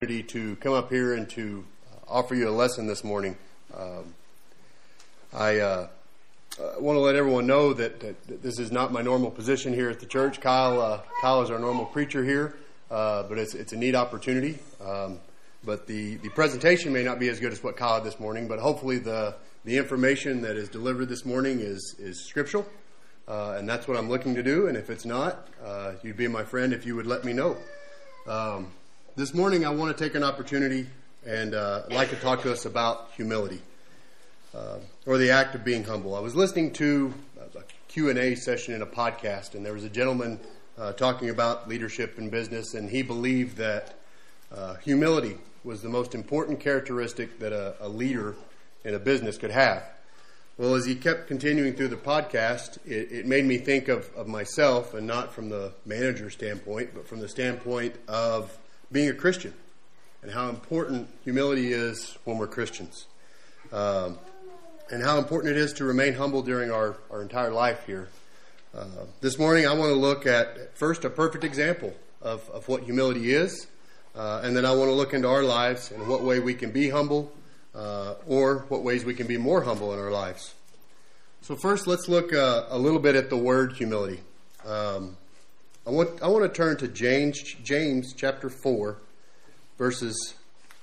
To come up here and to offer you a lesson this morning. I want to let everyone know that this is not my normal position here at the church. Kyle is our normal preacher here, but it's a neat opportunity. But the presentation may not be as good as what Kyle had this morning, but hopefully the information that is delivered this morning is scriptural, and that's what I'm looking to do. And if it's not, you'd be my friend if you would let me know. This morning, I want to take an opportunity and I'd like to talk to us about humility, or the act of being humble. I was listening to a Q&A session in a podcast, and there was a gentleman talking about leadership in business, and he believed that humility was the most important characteristic that a leader in a business could have. Well, as he kept continuing through the podcast, it made me think of myself, and not from the manager standpoint, but from the standpoint of being a Christian and how important humility is when we're Christians, and how important it is to remain humble during our entire life here. This morning I want to look at first a perfect example of what humility is, and then I want to look into our lives and what way we can be humble, or what ways we can be more humble in our lives. So first, let's look a little bit at the word humility. I want to turn to James chapter 4, verses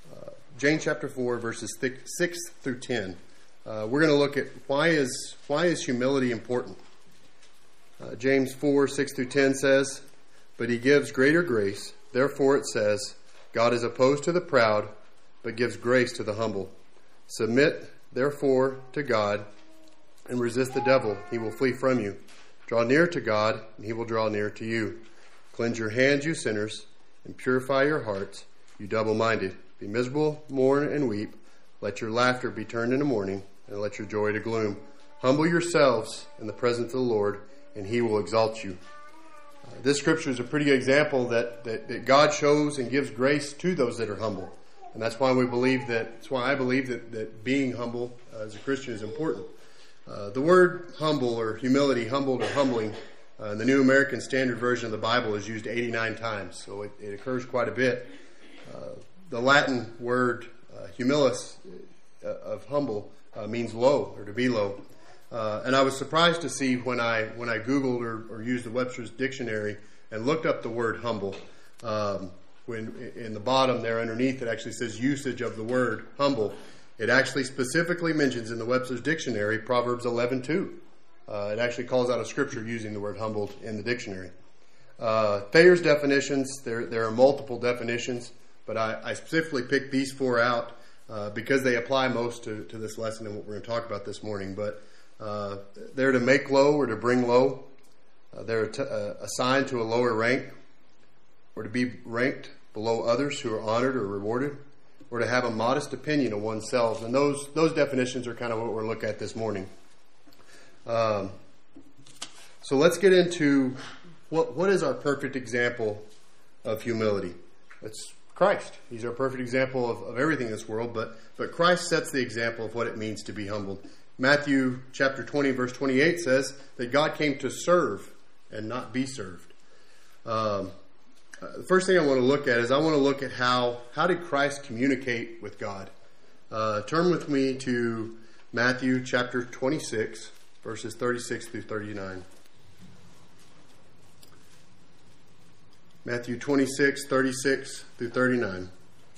6 through 10. We're going to look at why is humility important. James 4, 6 through 10 says, "But he gives greater grace. Therefore it says, God is opposed to the proud, but gives grace to the humble. Submit, therefore, to God, and resist the devil. He will flee from you. Draw near to God, and he will draw near to you. Cleanse your hands, you sinners, and purify your hearts, you double-minded. Be miserable, mourn, and weep. Let your laughter be turned into mourning, and let your joy to gloom. Humble yourselves in the presence of the Lord, and he will exalt you." This scripture is a pretty good example that God shows and gives grace to those that are humble. And that's why I believe that being humble as a Christian is important. The word humble or humility, humbled or humbling, in the New American Standard Version of the Bible is used 89 times, so it occurs quite a bit. The Latin word humilis, of humble, means low or to be low. And I was surprised to see when I Googled or used the Webster's Dictionary and looked up the word humble, when in the bottom there underneath it actually says usage of the word humble. It actually specifically mentions in the Webster's Dictionary Proverbs 11:2. It actually calls out a scripture using the word humbled in the dictionary. Thayer's definitions, there are multiple definitions, but I specifically picked these four out because they apply most to this lesson and what we're going to talk about this morning. But they're to make low or to bring low. They're assigned to a lower rank, or to be ranked below others who are honored or rewarded, or to have a modest opinion of oneself. And those definitions are kind of what we're looking at this morning. So let's get into what is our perfect example of humility. It's Christ. He's our perfect example of everything in this world, but Christ sets the example of what it means to be humbled. Matthew chapter 20, verse 28 says that God came to serve and not be served. The first thing I want to look at is I want to look at how did Christ communicate with God. Turn with me to Matthew chapter 26, verses 36 through 39. Matthew 26, 36 through 39.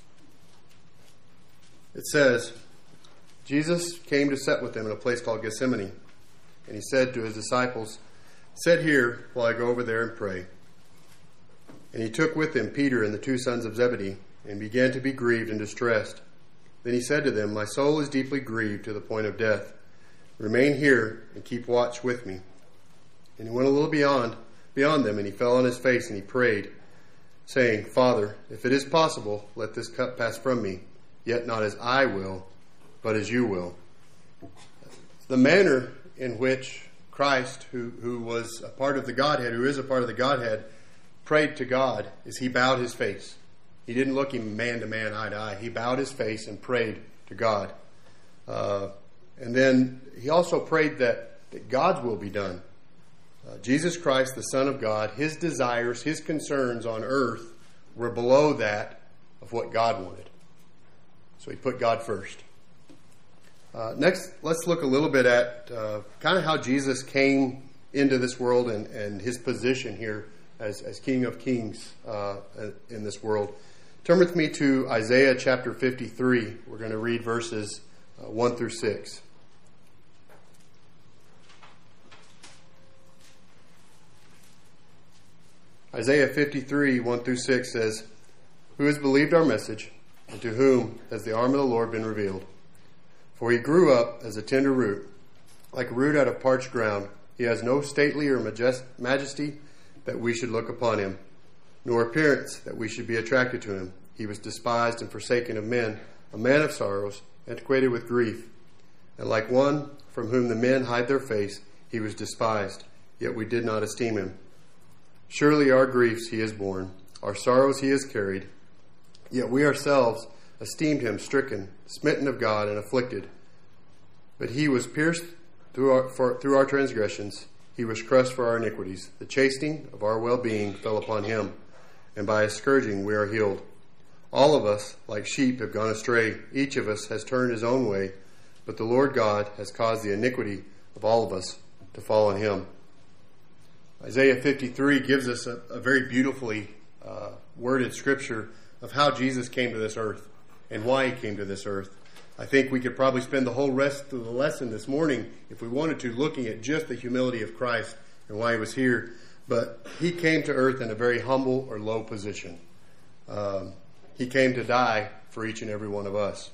It says, "Jesus came to sit with them in a place called Gethsemane, and he said to his disciples, 'Sit here while I go over there and pray.' And he took with him Peter and the two sons of Zebedee, and began to be grieved and distressed. Then he said to them, 'My soul is deeply grieved to the point of death. Remain here and keep watch with me.' And he went a little beyond them, and he fell on his face and he prayed, saying, 'Father, if it is possible, let this cup pass from me. Yet not as I will, but as you will.'" The manner in which Christ, who was a part of the Godhead, who is a part of the Godhead, prayed to God is he bowed his face. He didn't look him man to man, eye to eye. He bowed his face and prayed to God. And then he also prayed that God's will be done. Jesus Christ, the Son of God, his desires, his concerns on earth were below that of what God wanted. So he put God first. Next, let's look a little bit at kind of how Jesus came into this world and his position here as King of Kings in this world. Turn with me to Isaiah chapter 53. We're going to read verses 1 through 6. Isaiah 53, 1 through 6 says, "Who has believed our message, and to whom has the arm of the Lord been revealed? For he grew up as a tender root, like a root out of parched ground. He has no stately or majesty that we should look upon him, nor appearance that we should be attracted to him. He was despised and forsaken of men, a man of sorrows, antiquated with grief. And like one from whom the men hide their face, he was despised, yet we did not esteem him. Surely our griefs he has borne, our sorrows he has carried, yet we ourselves esteemed him stricken, smitten of God, and afflicted. But he was pierced through our transgressions, he was crushed for our iniquities. The chastening of our well-being fell upon him, and by his scourging we are healed. All of us, like sheep, have gone astray. Each of us has turned his own way, but the Lord God has caused the iniquity of all of us to fall on him." Isaiah 53 gives us a very beautifully worded scripture of how Jesus came to this earth and why he came to this earth. I think we could probably spend the whole rest of the lesson this morning, if we wanted to, looking at just the humility of Christ and why he was here. But he came to earth in a very humble or low position. He came to die for each and every one of us.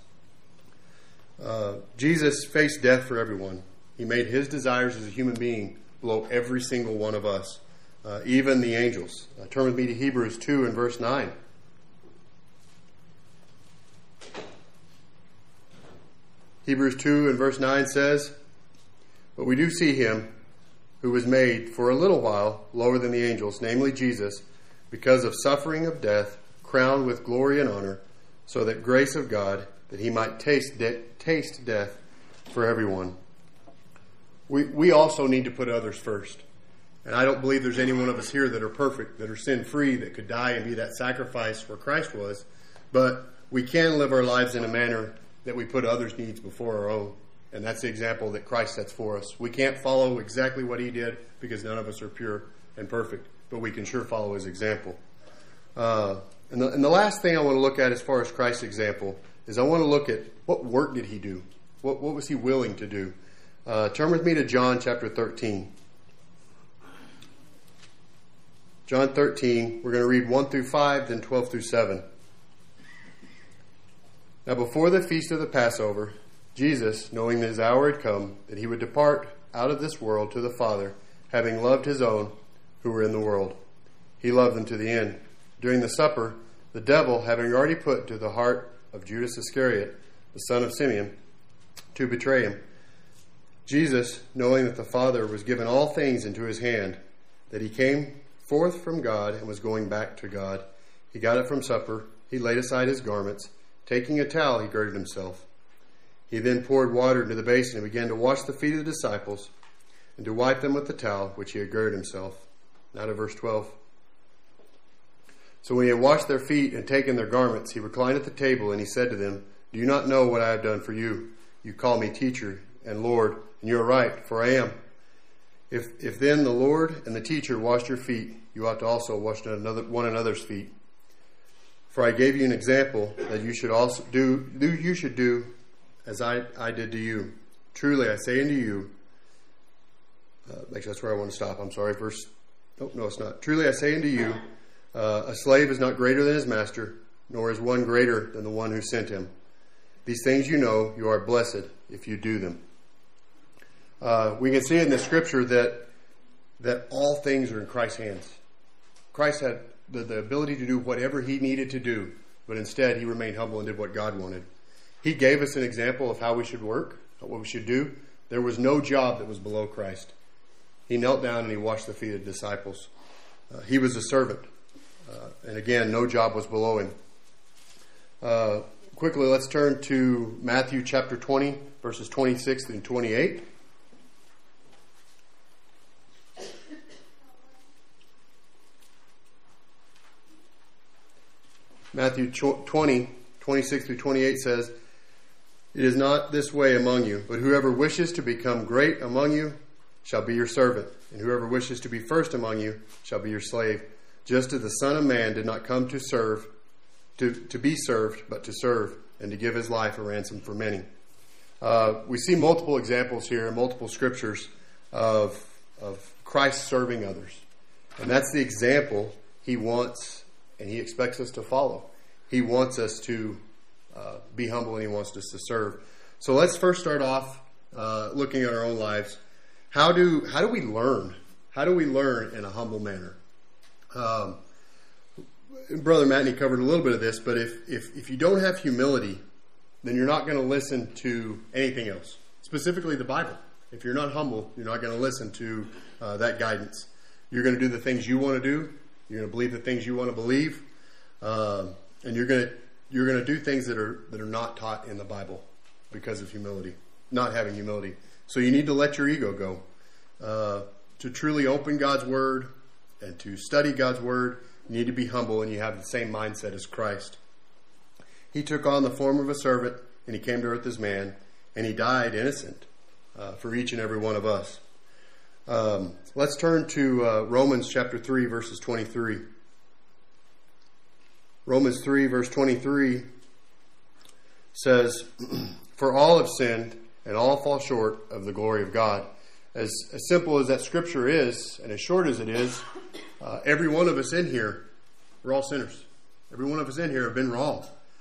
Jesus faced death for everyone. He made his desires as a human being below every single one of us, even the angels. Turn with me to Hebrews 2 and verse 9. Hebrews 2 and verse 9 says, "But we do see him who was made for a little while lower than the angels, namely Jesus, because of suffering of death, crowned with glory and honor, so that grace of God, that he might taste death for everyone." We also need to put others first. And I don't believe there's any one of us here that are perfect, that are sin-free, that could die and be that sacrifice where Christ was. But we can live our lives in a manner that we put others' needs before our own. And that's the example that Christ sets for us. We can't follow exactly what he did because none of us are pure and perfect, but we can sure follow his example. And the last thing I want to look at as far as Christ's example is I want to look at what work did he do? What was he willing to do? Turn with me to John chapter 13. John 13, we're going to read 1 through 5, then 12 through 7. "Now before the feast of the Passover, Jesus, knowing that his hour had come, that he would depart out of this world to the Father, having loved his own who were in the world, he loved them to the end. During the supper, the devil, having already put into the heart of Judas Iscariot, the son of Simeon, to betray him, Jesus, knowing that the Father was given all things into his hand, that he came forth from God and was going back to God, he got up from supper, he laid aside his garments, taking a towel, he girded himself. He then poured water into the basin and began to wash the feet of the disciples and to wipe them with the towel which he had girded himself." Now to verse 12. "So when he had washed their feet and taken their garments, he reclined at the table and he said to them, 'Do you not know what I have done for you? You call me teacher and Lord, and you are right, for I am. If then the Lord and the teacher washed your feet, you ought to also wash one another's feet. For I gave you an example that you should also do as I did to you. Truly I say unto you,'" actually that's where I want to stop. I'm sorry. No, it's not. "Truly I say unto you, a slave is not greater than his master, nor is one greater than the one who sent him. These things you know, you are blessed if you do them." We can see in the scripture that all things are in Christ's hands. Christ had the ability to do whatever he needed to do, but instead he remained humble and did what God wanted. He gave us an example of how we should work, what we should do. There was no job that was below Christ. He knelt down and he washed the feet of the disciples. He was a servant. And again, no job was below him. Quickly, let's turn to Matthew chapter 20, verses 26 and 28. Matthew 20, 26 through 28 says, "It is not this way among you, but whoever wishes to become great among you shall be your servant, and whoever wishes to be first among you shall be your slave. Just as the Son of Man did not come to serve, to be served, but to serve, and to give his life a ransom for many." We see multiple examples here in multiple scriptures of Christ serving others. And that's the example he wants and he expects us to follow. He wants us to be humble, and he wants us to serve. So let's first start off looking at our own lives. How do we learn? How do we learn in a humble manner? Brother Matney covered a little bit of this, but if you don't have humility, then you're not going to listen to anything else, specifically the Bible. If you're not humble, you're not going to listen to that guidance. You're going to do the things you want to do. You're going to believe the things you want to believe, and you're going to do things that are not taught in the Bible because of humility, not having humility. So you need to let your ego go. To truly open God's Word and to study God's Word, you need to be humble, and you have the same mindset as Christ. He took on the form of a servant, and he came to earth as man, and he died innocent for each and every one of us. Let's turn to Romans chapter 3, verses 23. Romans 3, verse 23 says, "For all have sinned, and all fall short of the glory of God." As simple as that scripture is, and as short as it is, every one of us in here, we're all sinners. Every one of us in here have been wrong.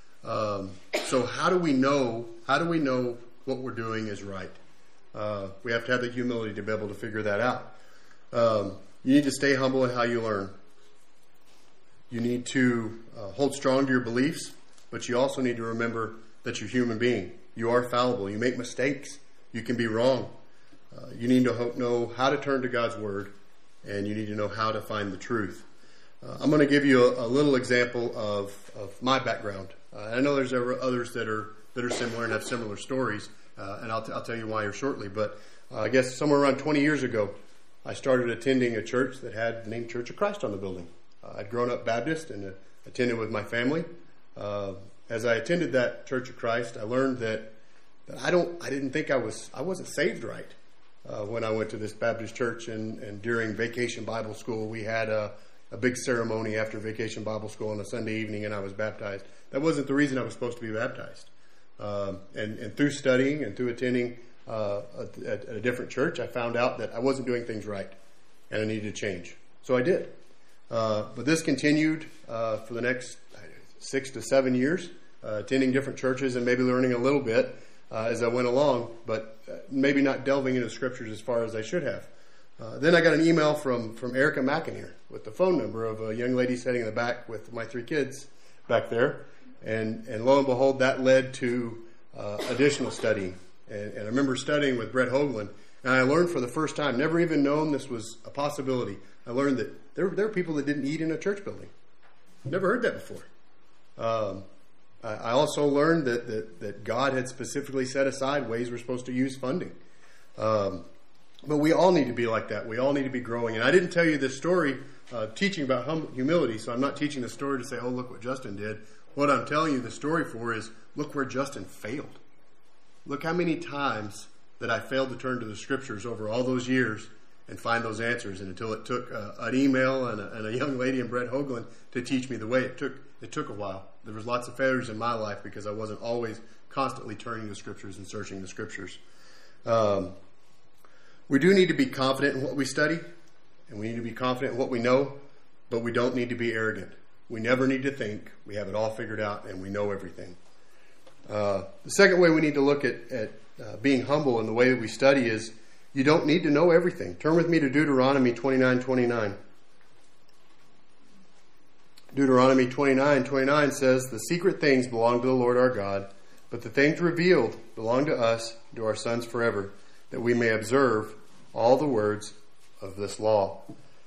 So how do we know what we're doing is right? We have to have the humility to be able to figure that out. You need to stay humble in how you learn. You need to hold strong to your beliefs, but you also need to remember that you're a human being. You are fallible. You make mistakes. You can be wrong. You need to know how to turn to God's Word, and you need to know how to find the truth. I'm going to give you a little example of my background. I know there's others that are similar and have similar stories, and I'll tell you why here shortly. But I guess somewhere around 20 years ago, I started attending a church that had the name Church of Christ on the building. I'd grown up Baptist and attended with my family. As I attended that Church of Christ, I learned that I didn't think I wasn't saved right. When I went to this Baptist church, and during Vacation Bible School, we had a big ceremony after Vacation Bible School on a Sunday evening, and I was baptized. That wasn't the reason I was supposed to be baptized. And through studying and through attending at a different church, I found out that I wasn't doing things right, and I needed to change. So I did. But this continued for the next 6 to 7 years, attending different churches and maybe learning a little bit as I went along, but maybe not delving into scriptures as far as I should have. Then I got an email from Erica McInerney with the phone number of a young lady sitting in the back with my 3 kids back there. And lo and behold, that led to additional studying. And I remember studying with Brett Hoagland, and I learned for the first time, never even known this was a possibility. I learned that there are people that didn't eat in a church building. Never heard that before. I also learned that God had specifically set aside ways we're supposed to use funding. But we all need to be like that. We all need to be growing. And I didn't tell you this story teaching about humility, so I'm not teaching the story to say, oh, look what Justin did. What I'm telling you the story for is, look where Justin failed. Look how many times that I failed to turn to the scriptures over all those years and find those answers. And until it took an email and a young lady in Brett Hoagland to teach me the way, it took a while. There was lots of failures in my life because I wasn't always constantly turning to scriptures and searching the scriptures. We do need to be confident in what we study, and we need to be confident in what we know, but we don't need to be arrogant. We never need to think we have it all figured out and we know everything. The second way we need to look at being humble in the way that we study is you don't need to know everything. Turn with me to Deuteronomy 29:29. Deuteronomy 29:29 says, "The secret things belong to the Lord our God, but the things revealed belong to us, to our sons forever, that we may observe all the words of this law."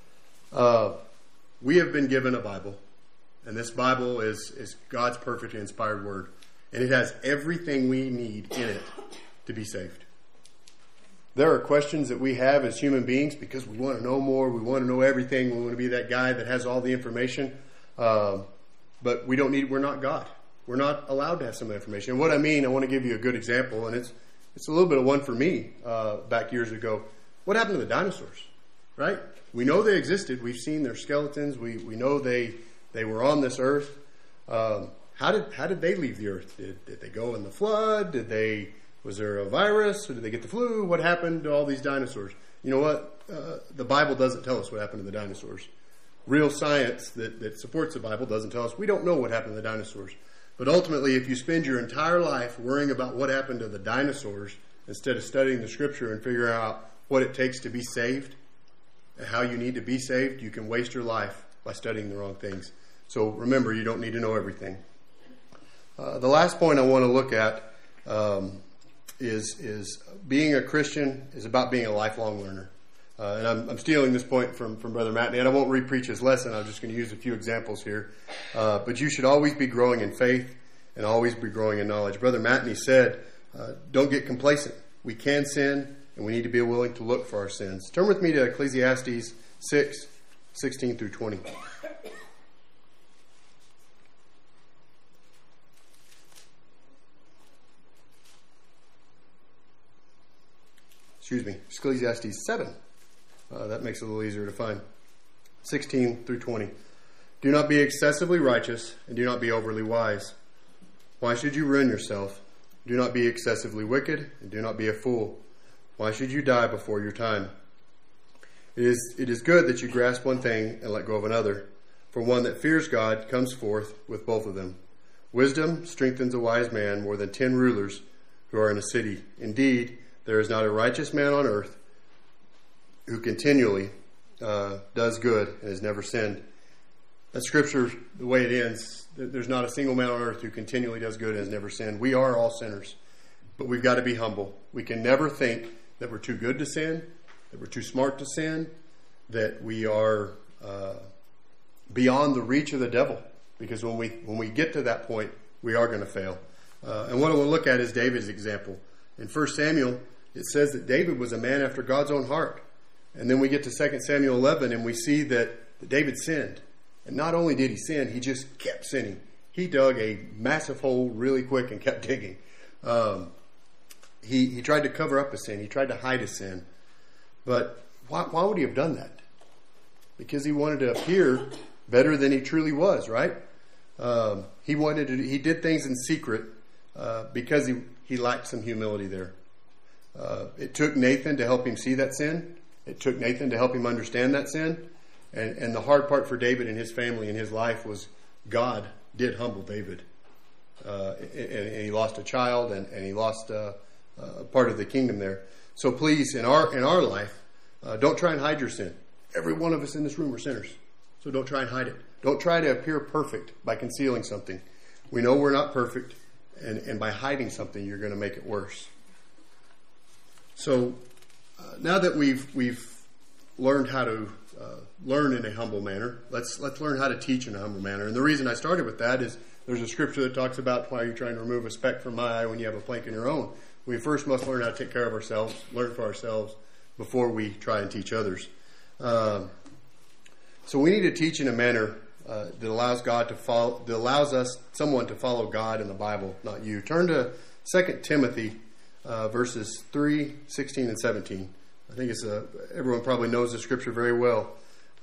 We have been given a Bible, and this Bible is God's perfect inspired word, and it has everything we need in it to be saved. There are questions that we have as human beings because we want to know more, we want to know everything, we want to be that guy that has all the information. but we're not God. We're not allowed to have some information. And what I mean, I want to give you a good example, and it's a little bit of one for me back years ago. What happened to the dinosaurs, right? We know they existed. We've seen their skeletons. We know they were on this earth. How did they leave the earth? Did they go in the flood? Was there a virus? Or did they get the flu? What happened to all these dinosaurs? You know what? The Bible doesn't tell us what happened to the dinosaurs. Real science that supports the Bible doesn't tell us. We don't know what happened to the dinosaurs. But ultimately, if you spend your entire life worrying about what happened to the dinosaurs instead of studying the Scripture and figuring out what it takes to be saved and how you need to be saved, you can waste your life by studying the wrong things. So remember, you don't need to know everything. The last point I want to look at is being a Christian is about being a lifelong learner. And I'm stealing this point from Brother Matney, and I won't repreach his lesson. I'm just going to use a few examples here. But you should always be growing in faith and always be growing in knowledge. Brother Matney said, don't get complacent. We can sin, and we need to be willing to look for our sins. Turn with me to Ecclesiastes 6, 16 through 20. Excuse me, Ecclesiastes 7. That makes it a little easier to find. 16 through 20. Do not be excessively righteous, and do not be overly wise. Why should you ruin yourself? Do not be excessively wicked, and do not be a fool. Why should you die before your time? It is good that you grasp one thing and let go of another, for one that fears God comes forth with both of them. Wisdom strengthens a wise man more than 10 rulers who are in a city. Indeed, there is not a righteous man on earth who continually does good and has never sinned. That scripture, the way it ends, there's not a single man on earth who continually does good and has never sinned. We are all sinners, but we've got to be humble. We can never think that we're too good to sin, that we're too smart to sin, that we are beyond the reach of the devil. Because when we get to that point, we are going to fail. And what I want to look at is David's example. In 1 Samuel, it says that David was a man after God's own heart. And then we get to 2 Samuel 11 and we see that David sinned. And not only did he sin, he just kept sinning. He dug a massive hole really quick and kept digging. He tried to cover up his sin. He tried to hide his sin. But why would he have done that? Because he wanted to appear better than he truly was, right? He did things in secret because he lacked some humility there. It took Nathan to help him see that sin. It took Nathan to help him understand that sin. And the hard part for David and his family and his life was God did humble David. And he lost a child and he lost part of the kingdom there. So please, in our life, don't try and hide your sin. Every one of us in this room are sinners. So don't try and hide it. Don't try to appear perfect by concealing something. We know we're not perfect. And by hiding something, you're going to make it worse. So now that we've learned how to learn in a humble manner, let's learn how to teach in a humble manner. And the reason I started with that is there's a scripture that talks about why you're trying to remove a speck from my eye when you have a plank in your own. We first must learn how to take care of ourselves, learn for ourselves before we try and teach others. So we need to teach in a manner that allows someone to follow God in the Bible, not you. Turn to 2 Timothy verses 3, 16, and 17. I think everyone probably knows the scripture very well.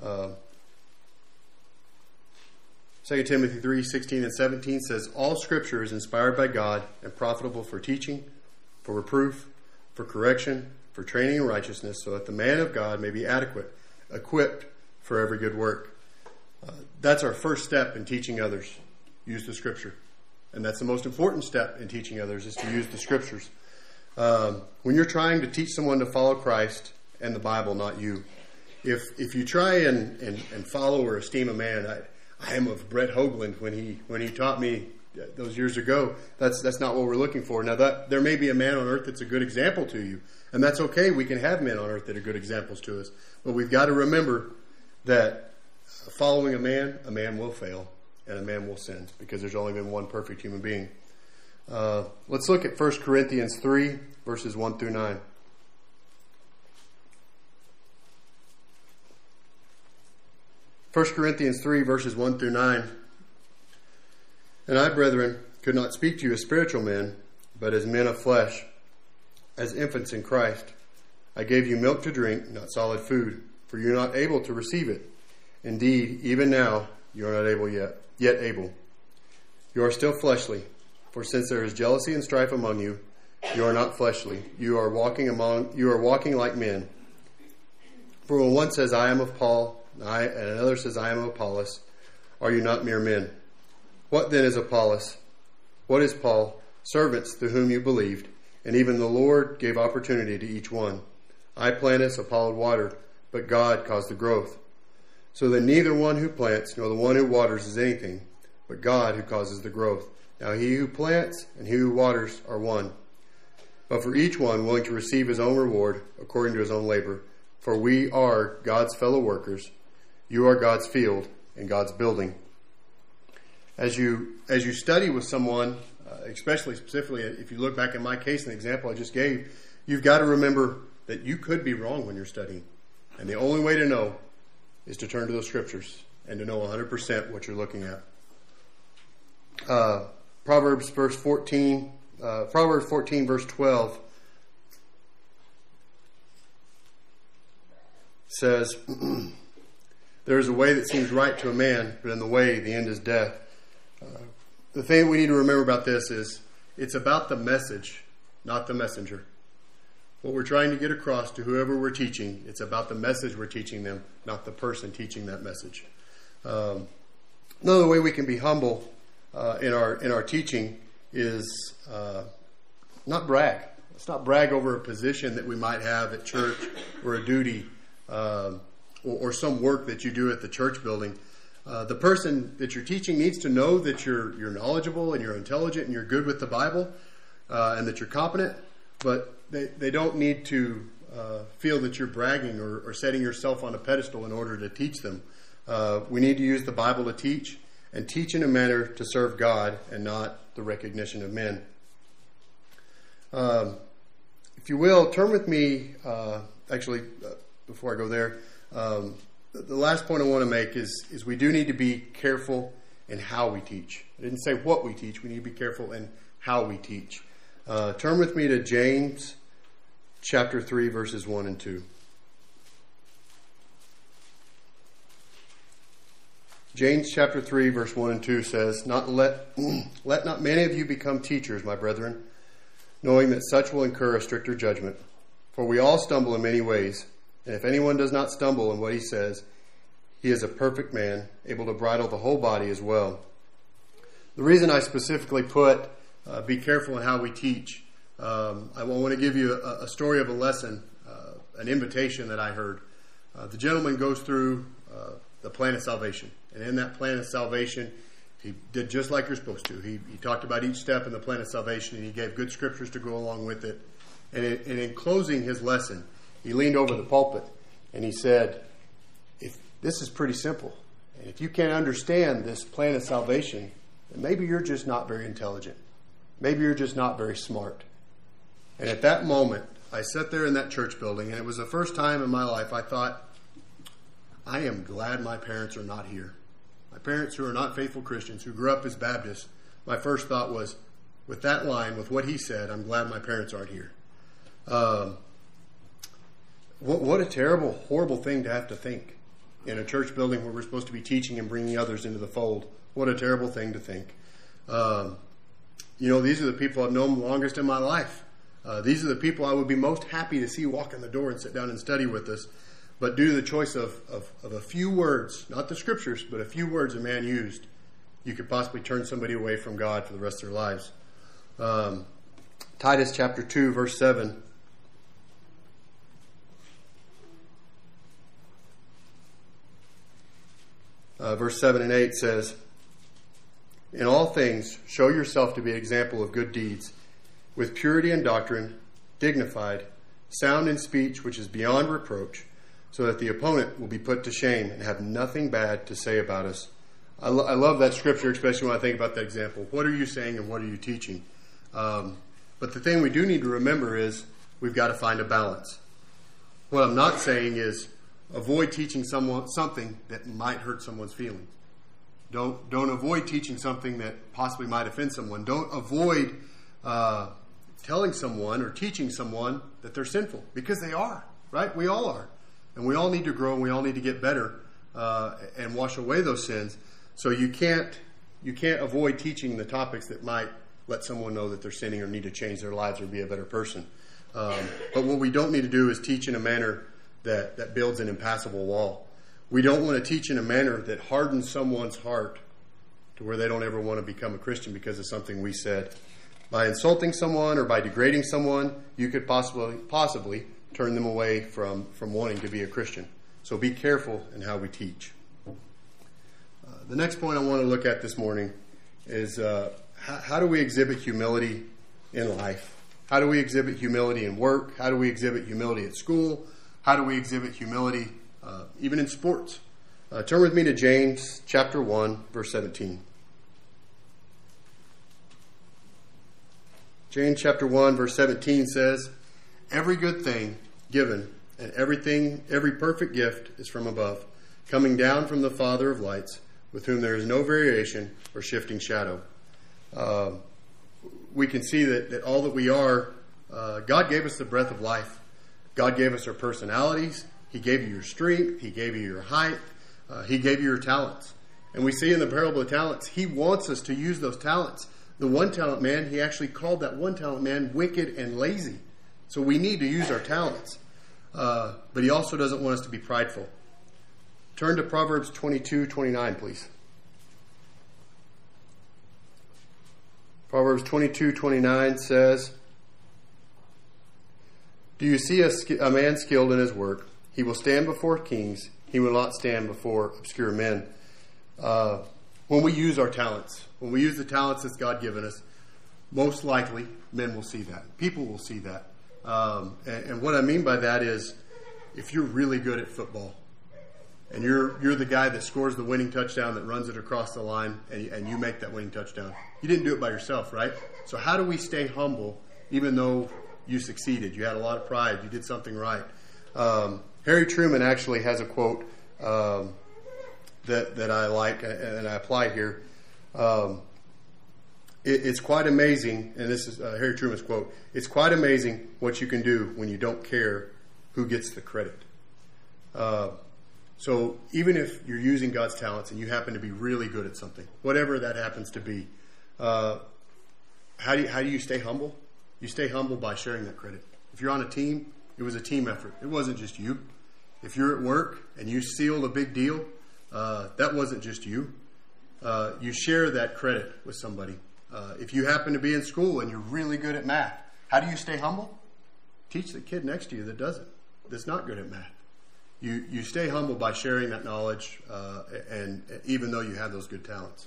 2 Timothy 3, 16, and 17 says, all scripture is inspired by God and profitable for teaching, for reproof, for correction, for training in righteousness, so that the man of God may be adequate, equipped for every good work. That's our first step in teaching others. Use the scripture. And that's the most important step in teaching others, is to use the scriptures. When you're trying to teach someone to follow Christ and the Bible, not you. If you try and follow or esteem a man, I am of Brett Hoagland when he taught me those years ago. That's not what we're looking for. Now there may be a man on earth that's a good example to you, and that's okay. We can have men on earth that are good examples to us, but we've got to remember that following a man will fail and a man will sin, because there's only been one perfect human being. Let's look at 1 Corinthians 3, verses 1 through 9. 1 Corinthians 3, verses 1 through 9. And I, brethren, could not speak to you as spiritual men, but as men of flesh, as infants in Christ. I gave you milk to drink, not solid food, for you are not able to receive it. Indeed, even now you are not able yet able. You are still fleshly, for since there is jealousy and strife among you, you are not fleshly. You are walking like men. For when one says, I am of Paul, and another says, I am of Apollos, are you not mere men? What then is Apollos? What is Paul? Servants through whom you believed, and even the Lord gave opportunity to each one. I planted, Apollos watered, but God caused the growth. So that neither one who plants nor the one who waters is anything, but God who causes the growth. Now he who plants and he who waters are one. But for each one willing to receive his own reward according to his own labor. For we are God's fellow workers. You are God's field and God's building. As you study with someone, specifically if you look back at my case and the example I just gave, you've got to remember that you could be wrong when you're studying. And the only way to know is to turn to the scriptures and to know 100% what you're looking at. Proverbs 14 verse 12 says, there is a way that seems right to a man, but in the way the end is death. The thing we need to remember about this is it's about the message, not the messenger. What we're trying to get across to whoever we're teaching, it's about the message we're teaching them, not the person teaching that message. Another way we can be humble in our teaching is not brag. Let's not brag over a position that we might have at church or a duty or some work that you do at the church building. The person that you're teaching needs to know that you're knowledgeable and you're intelligent and you're good with the Bible and that you're competent, but they don't need to feel that you're bragging or setting yourself on a pedestal in order to teach them. We need to use the Bible to teach and teach in a manner to serve God and not the recognition of men. If you will, turn with me, before I go there, the last point I want to make is we do need to be careful in how we teach. I didn't say what we teach. We need to be careful in how we teach. Turn with me to James chapter 3, verses 1 and 2. James chapter 3, verse 1 and 2 says, Let not many of you become teachers, my brethren, knowing that such will incur a stricter judgment. For we all stumble in many ways, and if anyone does not stumble in what he says, he is a perfect man, able to bridle the whole body as well. The reason I specifically put be careful in how we teach, I want to give you a story of a lesson, an invitation that I heard. The gentleman goes through the plan of salvation. And in that plan of salvation, he did just like you're supposed to. He talked about each step in the plan of salvation, and he gave good scriptures to go along with it. And in closing his lesson, he leaned over the pulpit and he said, this is pretty simple. And if you can't understand this plan of salvation, then maybe you're just not very intelligent. Maybe you're just not very smart. And at that moment, I sat there in that church building, and it was the first time in my life I thought, I am glad my parents are not here. My parents who are not faithful Christians, who grew up as Baptists, my first thought was, with that line, with what he said, I'm glad my parents aren't here. What a terrible, horrible thing to have to think in a church building where we're supposed to be teaching and bringing others into the fold. What a terrible thing to think. These are the people I've known longest in my life. These are the people I would be most happy to see walk in the door and sit down and study with us. But due to the choice of a few words, not the scriptures, but a few words a man used, you could possibly turn somebody away from God for the rest of their lives. Titus chapter 2, verse 7. Verse 7 and 8 says, In all things, show yourself to be an example of good deeds, with purity in doctrine, dignified, sound in speech, which is beyond reproach, so that the opponent will be put to shame and have nothing bad to say about us. I love that scripture, especially when I think about that example. What are you saying and what are you teaching? But the thing we do need to remember is we've got to find a balance. What I'm not saying is avoid teaching someone something that might hurt someone's feelings. Don't avoid teaching something that possibly might offend someone. Don't avoid telling someone or teaching someone that they're sinful, because they are, right? We all are. And we all need to grow, and we all need to get better and wash away those sins. So you can't avoid teaching the topics that might let someone know that they're sinning or need to change their lives or be a better person. But what we don't need to do is teach in a manner that builds an impassable wall. We don't want to teach in a manner that hardens someone's heart to where they don't ever want to become a Christian because of something we said. By insulting someone or by degrading someone, you could possibly turn them away from wanting to be a Christian. So be careful in how we teach. The next point I want to look at this morning is how do we exhibit humility in life? How do we exhibit humility in work? How do we exhibit humility at school? How do we exhibit humility even in sports? Turn with me to James chapter 1, verse 17. James chapter 1, verse 17 says, "Every good thing given and every perfect gift is from above, coming down from the Father of lights, with whom there is no variation or shifting shadow." We can see that all that we are, God gave us the breath of life. God gave us our personalities. He gave you your strength. He gave you your height. He gave you your talents. And we see in the parable of talents, He wants us to use those talents. The one talent man, He actually called that one talent man wicked and lazy. So we need to use our talents. But He also doesn't want us to be prideful. Turn to Proverbs 22:29, please. Proverbs 22:29 says, "Do you see a man skilled in his work? He will stand before kings. He will not stand before obscure men." When we use our talents, when we use the talents that God given us, most likely men will see that. People will see that. And what I mean by that is, if you're really good at football, and you're the guy that scores the winning touchdown, that runs it across the line, and you make that winning touchdown, you didn't do it by yourself, right? So how do we stay humble even though you succeeded? You had a lot of pride. You did something right. Harry Truman actually has a quote that I like and I apply here. It's quite amazing, and this is Harry Truman's quote, "It's quite amazing what you can do when you don't care who gets the credit." So even if you're using God's talents and you happen to be really good at something, whatever that happens to be, how do you stay humble? You stay humble by sharing that credit. If you're on a team, it was a team effort. It wasn't just you. If you're at work and you sealed a big deal, that wasn't just you. You share that credit with somebody. If you happen to be in school and you're really good at math, how do you stay humble? Teach the kid next to you that's not good at math. You stay humble by sharing that knowledge, and even though you have those good talents.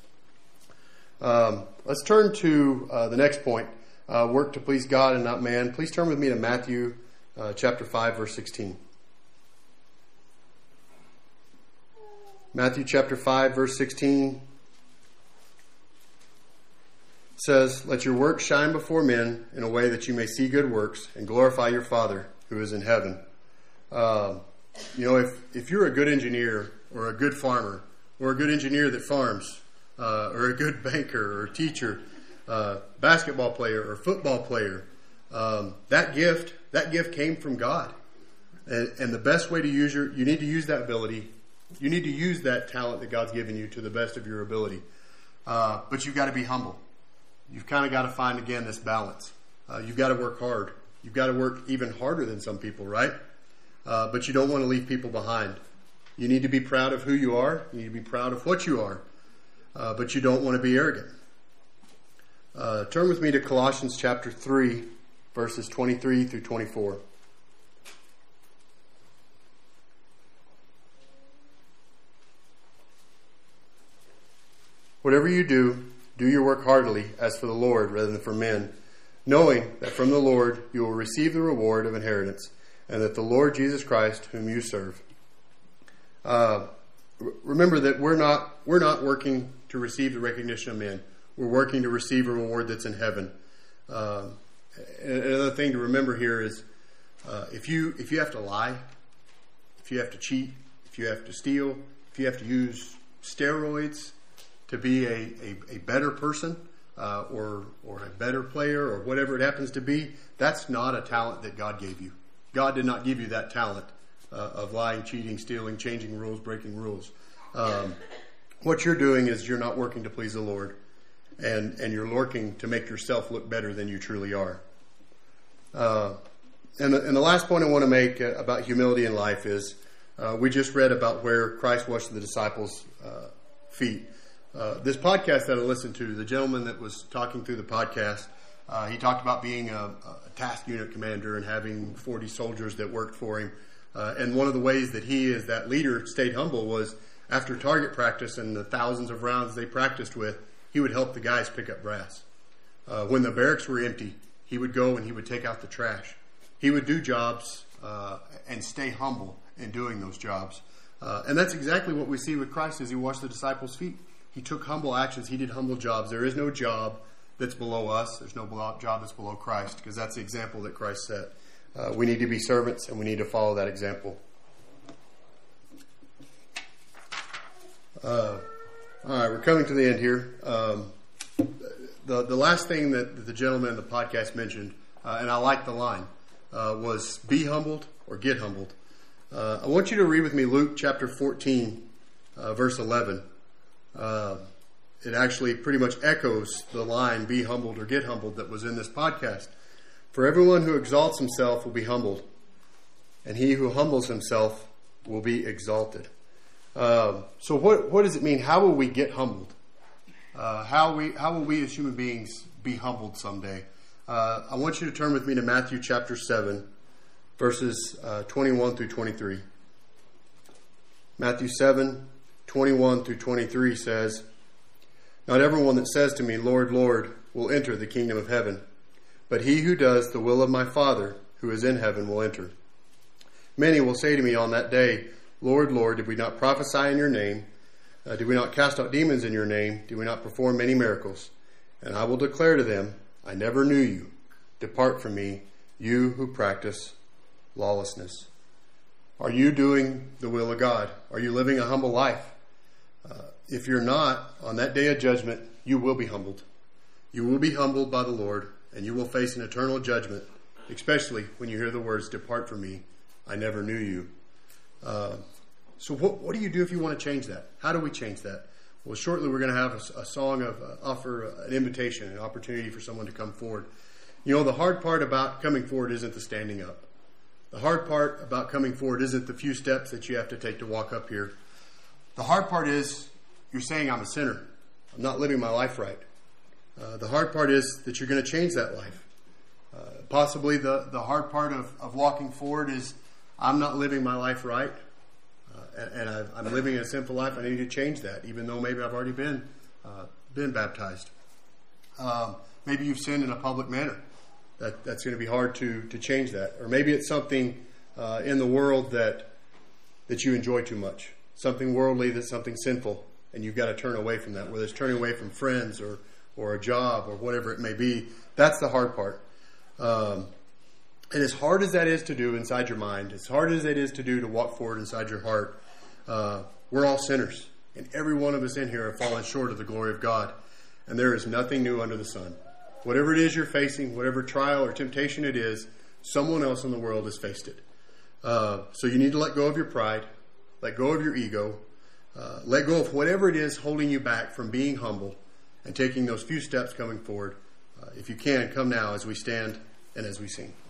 Let's turn to the next point, work to please God and not man. Please turn with me to Matthew chapter 5, verse 16. Matthew chapter 5, verse 16 says, "Let your work shine before men in a way that you may see good works and glorify your Father who is in heaven." If you're a good engineer or a good farmer or a good engineer that farms or a good banker or teacher, basketball player or football player, that gift came from God. And the best way to you need to use that ability. You need to use that talent that God's given you to the best of your ability. But you've got to be humble. You've kind of got to find, again, this balance. You've got to work hard. You've got to work even harder than some people, right? But you don't want to leave people behind. You need to be proud of who you are. You need to be proud of what you are. But you don't want to be arrogant. Turn with me to Colossians chapter 3, verses 23 through 24. "Whatever you do your work heartily as for the Lord rather than for men, knowing that from the Lord you will receive the reward of inheritance, and that the Lord Jesus Christ, whom you serve." Remember that we're not working to receive the recognition of men. We're working to receive a reward that's in heaven. Another thing to remember here is if you have to lie, if you have to cheat, if you have to steal, if you have to use steroids, to be a better person or a better player or whatever it happens to be, that's not a talent that God gave you. God did not give you that talent of lying, cheating, stealing, changing rules, breaking rules. What you're doing is you're not working to please the Lord, and you're working to make yourself look better than you truly are. And the last point I want to make about humility in life is we just read about where Christ washed the disciples' feet. This podcast that I listened to, the gentleman that was talking through the podcast, he talked about being a task unit commander and having 40 soldiers that worked for him. And one of the ways that he, as that leader, stayed humble was after target practice and the thousands of rounds they practiced with, he would help the guys pick up brass. When the barracks were empty, he would go and he would take out the trash. He would do jobs and stay humble in doing those jobs. And that's exactly what we see with Christ as he washed the disciples' feet. He took humble actions. He did humble jobs. There is no job that's below us. There's no job that's below Christ, because that's the example that Christ set. We need to be servants, and we need to follow that example. All right, we're coming to the end here. The last thing that the gentleman in the podcast mentioned, and I like the line, was be humbled or get humbled. I want you to read with me Luke chapter 14, verse 11. It actually pretty much echoes the line, be humbled or get humbled, that was in this podcast. For everyone who exalts himself will be humbled, and he who humbles himself will be exalted. So what does it mean? How will we get humbled? How will we as human beings be humbled someday? I want you to turn with me to Matthew chapter 7, verses 21 through 23. Matthew 7, 21 through 23 says, "Not everyone that says to me, Lord, Lord, will enter the kingdom of heaven, but he who does the will of my Father who is in heaven will enter. Many will say to me on that day, Lord, Lord, did we not prophesy in your name? Did we not cast out demons in your name? Did we not perform many miracles? And I will declare to them, I never knew you. Depart from me, you who practice lawlessness." Are you doing the will of God? Are you living a humble life? If you're not, on that day of judgment, you will be humbled. You will be humbled by the Lord, and you will face an eternal judgment, especially when you hear the words, "Depart from me, I never knew you." So what do you do if you want to change that? How do we change that? Well, shortly we're going to have a song of offer an invitation, an opportunity for someone to come forward. You know, the hard part about coming forward isn't the standing up. The hard part about coming forward isn't the few steps that you have to take to walk up here. The hard part is you're saying, I'm a sinner. I'm not living my life right. The hard part is that you're going to change that life. Possibly the hard part of walking forward is I'm not living my life right. And I'm living a sinful life. I need to change that, even though maybe I've already been baptized. Maybe you've sinned in a public manner. That's going to be hard to change that. Or maybe it's something in the world that you enjoy too much. Something worldly, that's something sinful, and you've got to turn away from that, whether it's turning away from friends or a job or whatever it may be. That's the hard part. And as hard as that is to do inside your mind, as hard as it is to do to walk forward inside your heart, we're all sinners. And every one of us in here have fallen short of the glory of God. And there is nothing new under the sun. Whatever it is you're facing, whatever trial or temptation it is, someone else in the world has faced it. So you need to let go of your pride, let go of your ego, let go of whatever it is holding you back from being humble and taking those few steps coming forward. If you can, come now as we stand and as we sing.